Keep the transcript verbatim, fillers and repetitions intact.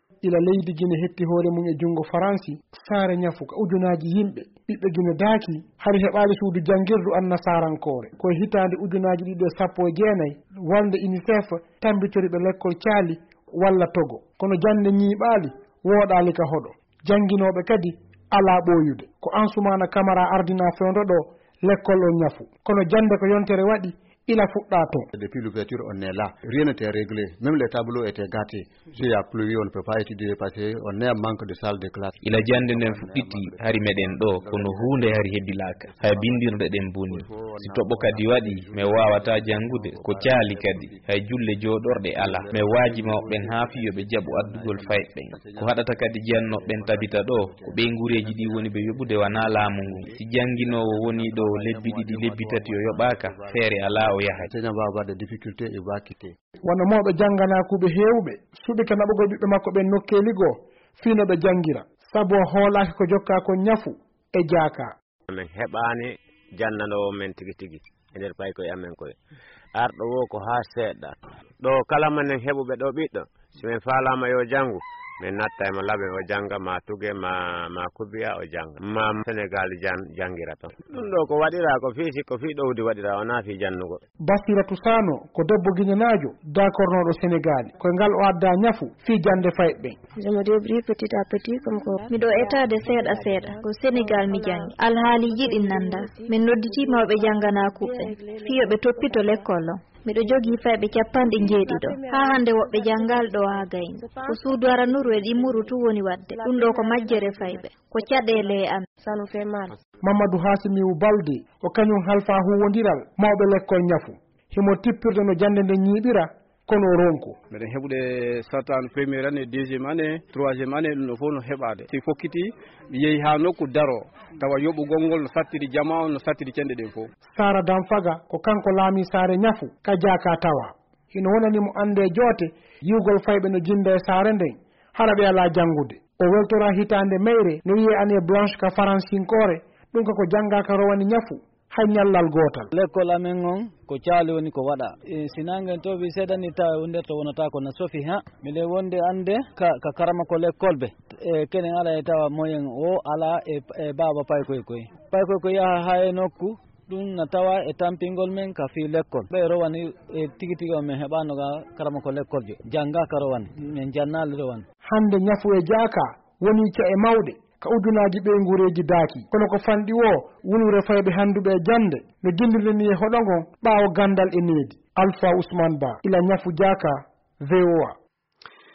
ila leydi Guiné hetti hoore mum e jungo Faransi saare ñafu ka ujunaji yimɓe ɓiɓɓe Guiné daaki hari heɓaali suudu janngirdu annasarankoore koye hitaande ujunaji ɗiɗo e sappo e jeenayi walde UNICEF tambitori ɓe l'école Thiali walla Togo kono jande ñiiɓaali wooɗaali ka hoɗo jannginooɓe kadi alaa ɓooyude ko Ansoumana Camara ardina fewndo ɗo l'école o ñafu kono jande ko yontere waɗi il a fuɗɗa ton. Depuis l'ouverture, on est là. Rien n'était réglé. Même les tableaux étaient gâtés. S'il y a plu, on ne peut pas étudier parce qu'on est en manque de salle de classe. Ila jande nden fuɗɗiti hari meɗen ɗo kono hunde hari heddilaka hay bindirɗe ɗen boni si toɓɓo kadi waɗi mi wawata jangude ko caali kadi hay julle joɗorɗe ala mi waaji mawɓen ha fiyoɓe jaaɓu addugol fayɓɓen ko haɗata kadi jiyannoɓen tabita ɗo ko ɓe guureji ɗi woni ɓe yoɓude wana laamu ngu si janguinowo woni ɗo lebbi ɗiɗi lebbi tati o yoɓaka feere ala o yahay c'est va avoir des difficultés et va quitter wona mawɓe jannganakuɓe heewɓe suɓi ka naɓugol ɓiɓɓe makko ɓen nokkeli goo fino ɓe jangira sabu o hoolaki ko jokka ko ñafu e jaaka men heɓani jannanowo men tigi tigi e nder pay koye amen koye arɗo wo ko ha seeɗa ɗo kala manen heɓuɓe ɗo ɓiɗɗo si men faalama yo janngu min natta e mo laɓe o jannga ma tuge ma ma kubiya o jannga ma Sénégal jan jangira toon ɗum ɗo ko waɗira ko fii sikko fii ɗowdi waɗira wona fii jannugo Basiratu Sano ko debbo guinenajo dakornoɗo Sénégal koye ngal o adda ñafu fii jande fayɓe je me débrouille petit à petit comme ko miɗo etade seeɗa seeɗa ko Sénégal mi jangi alhaali yiɗi nanda min nodditi mawɓe jannganakuɓe fiyoɓe toppito l'école o miɗo jogii fayɓe capanɗe jeeɗiɗo haa hannde woɓɓe janngal ɗo haa gayni ko suudu aranuru e ɗimmuru tu woni waɗde ɗum ɗo ko majjere fayɓe ko caɗeele e am sanu fe mal Mamadou Hasimiou Balde o kañum halfa huwondiral mawɓe l'école ñafu himo tippirde no jande nde ñiiɓira kono ronko meɗen heɓude sartane premiére année deuxiéme année troisiéme année ɗum ɗo fof no heɓade si fokkiti yeehi ha nokku daro tawa yoɓugol ngol no sattiri jama on no sattiri cenɗe ɗen fof Sara Damfaga ko kanko laami saare ñafu ka jaaka tawa hino wonanimo ande joote yiwgol fayɓe no jinda e saare nden hara ɓe ala janngude o weltora hitande mayre no wiye année blanche ka faransinkore ɗum kako janngaka rowani ñafu hay ñallal gootal l'école amen on ko caali woni ko waɗa e sinangen to wi seeɗani tawa o nder to wonata ko no sofi ha mbiɗe wonde ande ka ka karama ko l'école ɓe e kenen ala e tawa moyen o ala e e baba paykoy koy paykoy ko yaha ha e nokku ɗum na tawa e tampingol men ka fi l'école ɓe rowani e tigi tigi o min heɓano ga karama ko l'école jo jangga ka rowani min jannali rowani hande ñafu e jaaka woni ca e mawɗe ka ujunaji ɓe nguureji daaki kono ko fanɗi o wulure fayɓe handuɓe e jande no gillirde ni e hoɗo ngon ɓaawo gandal e needi Alpha Ousmane Ba ila ñafu jaaka V O A